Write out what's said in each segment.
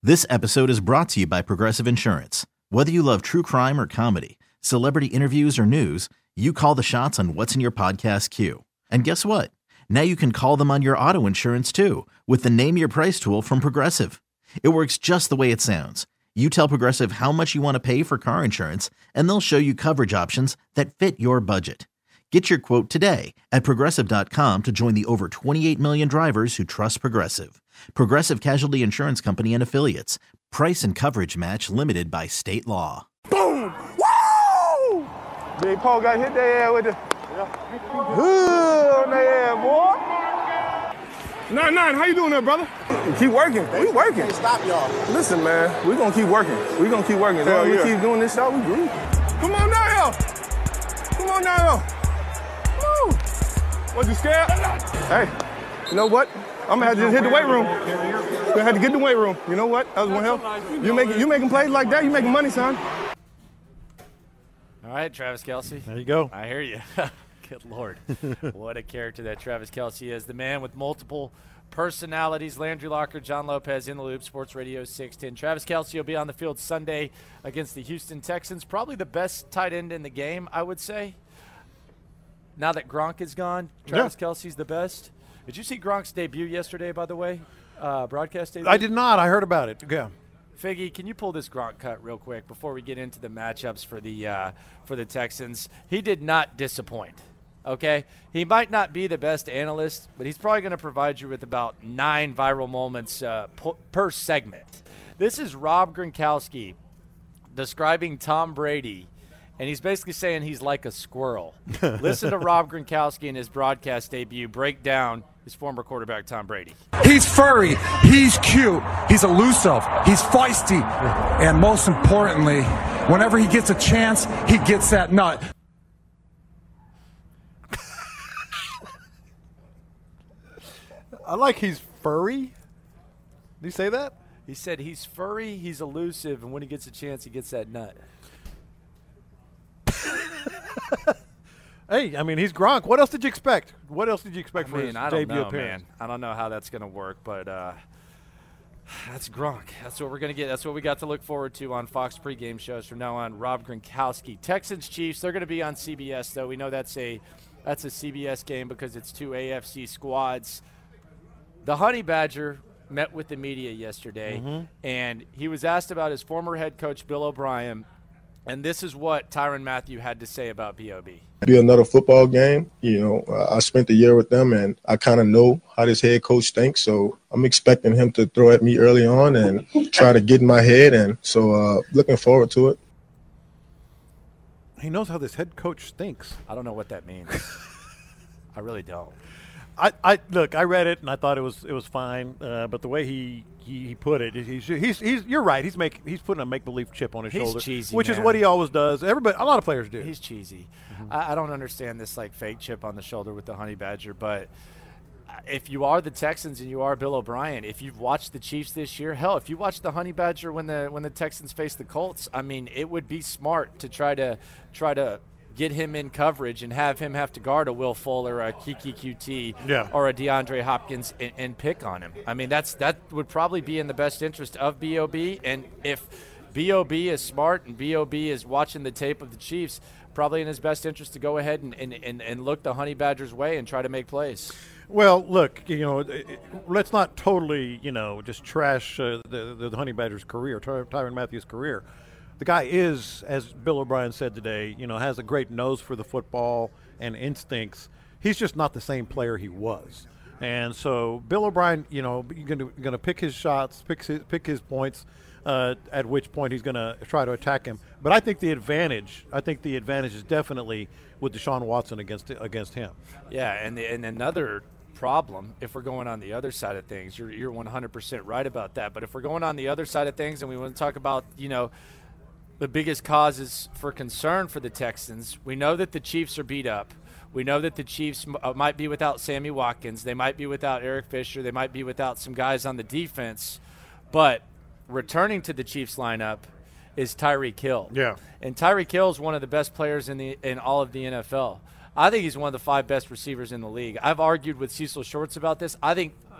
This episode is brought to you by Progressive Insurance. Whether you love true crime or comedy, celebrity interviews or news, you call the shots on what's in your podcast queue. And guess what? Now you can call them on your auto insurance too with the Name Your Price tool from Progressive. It works just the way it sounds. You tell Progressive how much you want to pay for car insurance, and they'll show you coverage options that fit your budget. Get your quote today at Progressive.com to join the over 28 million drivers who trust Progressive. Progressive Casualty Insurance Company and Affiliates. Price and coverage match limited by state law. Boom! Woo! Big Paul got hit their ass with the hood on their ass, boy. 9-9, how you doing there, brother? Keep working. We working. Can't stop y'all. Listen, man, we gonna keep working. We gonna keep working. As long as we keep doing this show, we groove. Come on now, yo. Come on now, yo. Woo! What, you scared? Hey, you know what? I'm gonna have to just hit the weight room. Gonna have to get in the weight room. You know what? That was one help. You making plays like that, you making money, son. All right, Travis Kelce. There you go. I hear you. Good Lord. What a character that Travis Kelce is. The man with multiple personalities. Landry Locker, John Lopez in the loop, Sports Radio 610. Travis Kelce will be on the field Sunday against the Houston Texans. Probably the best tight end in the game, I would say. Now that Gronk is gone, Travis Kelce's the best. Did you see Gronk's debut yesterday, by the way? Broadcast debut? I did not. I heard about it. Yeah. Figgy, can you pull this Gronk cut real quick before we get into the matchups for the Texans? He did not disappoint, okay? He might not be the best analyst, but he's probably going to provide you with about 9 viral moments per segment. This is Rob Gronkowski describing Tom Brady, and he's basically saying he's like a squirrel. Listen to Rob Gronkowski in his broadcast debut break down his former quarterback, Tom Brady. He's furry, he's cute, he's elusive, he's feisty, and most importantly, whenever he gets a chance, he gets that nut. I like he's furry. Did he say that? He said he's furry, he's elusive, and when he gets a chance, he gets that nut. Hey, I mean, he's Gronk. What else did you expect? What else did you expect for his debut appearance? Man. I don't know how that's going to work, but that's Gronk. That's what we're going to get. That's what we got to look forward to on Fox pregame shows from now on. Rob Gronkowski. Texans, Chiefs, they're going to be on CBS, though. We know that's a CBS game because it's 2 AFC squads. The Honey Badger met with the media yesterday, and he was asked about his former head coach, Bill O'Brien, and this is what Tyrann Mathieu had to say about B.O.B. Be another football game. You know, I spent the year with them, and I kind of know how this head coach thinks. So I'm expecting him to throw at me early on and try to get in my head. And so looking forward to it. He knows how this head coach thinks. I don't know what that means. I really don't. I look. I read it and I thought it was fine. But the way he put it, he's you're right. He's putting a make believe chip on his shoulder, cheesy, which man. is what he always does. A lot of players do. He's cheesy. I don't understand this like fake chip on the shoulder with the Honey Badger. But if you are the Texans and you are Bill O'Brien, if you've watched the Chiefs this year, hell, if you watched the Honey Badger when the Texans faced the Colts, I mean, it would be smart to try to get him in coverage and have him have to guard a Will Fuller, a Kiki QT, or a DeAndre Hopkins and pick on him. I mean, that would probably be in the best interest of B.O.B. And if B.O.B. is smart and B.O.B. is watching the tape of the Chiefs, probably in his best interest to go ahead and look the Honey Badgers' way and try to make plays. Well, look, let's not totally, just trash the Honey Badger's career, Tyrann Mathieu's career. The guy is, as Bill O'Brien said today, has a great nose for the football and instincts. He's just not the same player he was. And so Bill O'Brien, you're going to pick his shots, pick his points, at which point he's going to try to attack him. But I think the advantage is definitely with Deshaun Watson against him. Yeah, and another problem, if we're going on the other side of things, you're 100% right about that. But if we're going on the other side of things and we want to talk about, the biggest causes for concern for the Texans, we know that the Chiefs are beat up. We know that the Chiefs might be without Sammy Watkins. They might be without Eric Fisher. They might be without some guys on the defense. But returning to the Chiefs lineup is Tyreek Hill. Yeah. And Tyreek Hill is one of the best players in all of the NFL. I think he's one of the 5 best receivers in the league. I've argued with Cecil Shorts about this. I think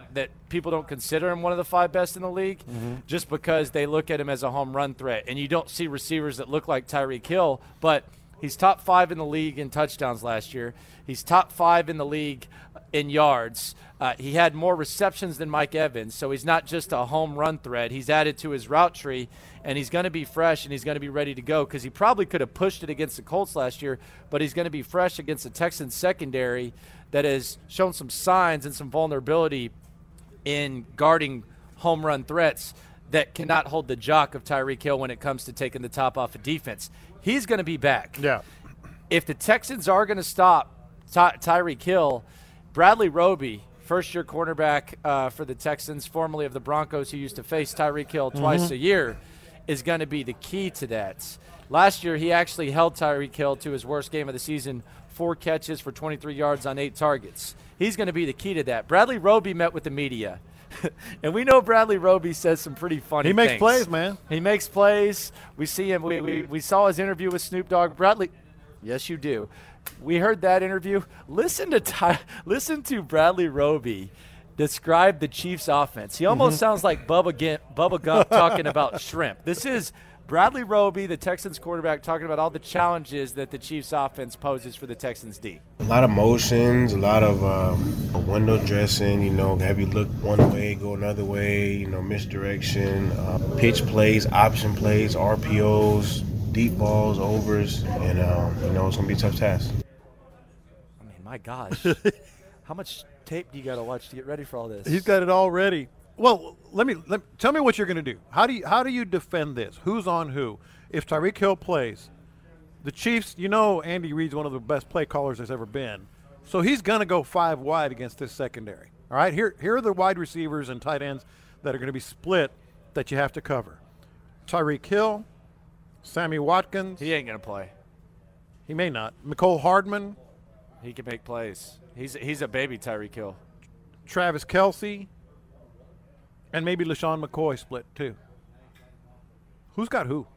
that people don't consider him one of the 5 best in the league just because they look at him as a home run threat. And you don't see receivers that look like Tyreek Hill, but he's top 5 in the league in touchdowns last year. He's top 5 in the league in yards. He had more receptions than Mike Evans, so he's not just a home run threat. He's added to his route tree, and he's going to be fresh and he's going to be ready to go because he probably could have pushed it against the Colts last year, but he's going to be fresh against the Texans secondary that has shown some signs and some vulnerability in guarding home run threats that cannot hold the jock of Tyreek Hill when it comes to taking the top off of defense. He's going to be back. Yeah. If the Texans are going to stop Tyreek Hill, Bradley Roby, first-year cornerback for the Texans, formerly of the Broncos, who used to face Tyreek Hill twice a year, is going to be the key to that. Last year, he actually held Tyreek Hill to his worst game of the season, 4 catches for 23 yards on 8 targets. He's going to be the key to that. Bradley Roby met with the media. And we know Bradley Roby says some pretty funny things. He makes plays, man. He makes plays. We see him. We saw his interview with Snoop Dogg. Bradley, yes, you do. We heard that interview. Listen to Bradley Roby describe the Chiefs' offense. He almost sounds like Bubba Gump talking about shrimp. This is Bradley Roby, the Texans quarterback, talking about all the challenges that the Chiefs' offense poses for the Texans' D. A lot of motions, a lot of window dressing, have you look one way, go another way, misdirection, pitch plays, option plays, RPOs, deep balls, overs, and, it's going to be a tough task. I mean, my gosh. How much tape do you got to watch to get ready for all this? He's got it all ready. Well, tell me what you're going to do. How do you defend this? Who's on who? If Tyreek Hill plays, the Chiefs, Andy Reid's one of the best play callers there's ever been. So he's going to go 5 wide against this secondary. All right, here are the wide receivers and tight ends that are going to be split that you have to cover. Tyreek Hill, Sammy Watkins. He ain't going to play. He may not. Mecole Hardman. He can make plays. He's a baby Tyreek Hill. Travis Kelce. And maybe LaShawn McCoy split too. Who's got who?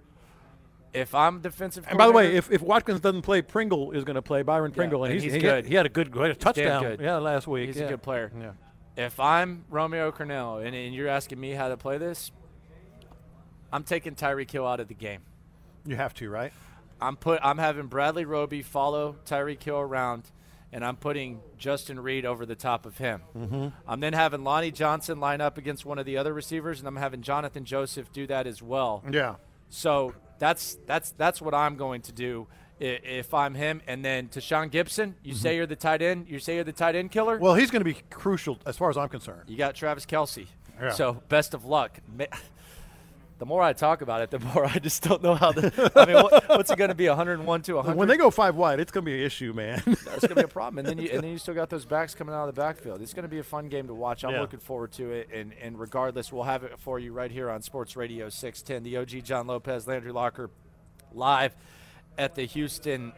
If I'm defensive coordinator. And by the way, if Watkins doesn't play, Pringle is going to play, Byron Pringle. And he's good. He had a good touchdown good. Last week. He's a good player. Yeah. If I'm Romeo Crennel and you're asking me how to play this, I'm taking Tyreek Hill out of the game. You have to, right? I'm having Bradley Roby follow Tyreek Hill around, and I'm putting Justin Reed over the top of him. Mm-hmm. I'm then having Lonnie Johnson line up against one of the other receivers, and I'm having Jonathan Joseph do that as well. Yeah. So that's what I'm going to do if I'm him. And then Tashaun Gibson, you say you're the tight end. You say you're the tight end killer. Well, he's going to be crucial as far as I'm concerned. You got Travis Kelce. Yeah. So best of luck. The more I talk about it, the more I just don't know how what's it going to be, 101 to 100? When they go 5 wide, it's going to be an issue, man. It's going to be a problem. And then you still got those backs coming out of the backfield. It's going to be a fun game to watch. I'm looking forward to it. And regardless, we'll have it for you right here on Sports Radio 610. The OG John Lopez, Landry Locker, live at the Houston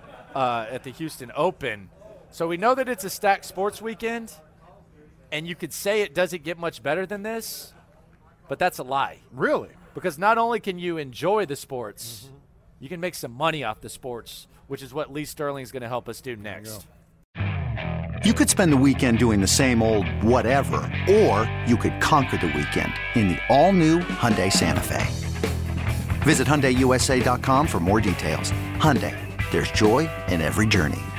Open. So we know that it's a stacked sports weekend, and you could say it doesn't get much better than this. But that's a lie. Really? Because not only can you enjoy the sports, you can make some money off the sports, which is what Lee Sterling is going to help us do next. You could spend the weekend doing the same old whatever, or you could conquer the weekend in the all-new Hyundai Santa Fe. Visit HyundaiUSA.com for more details. Hyundai, there's joy in every journey.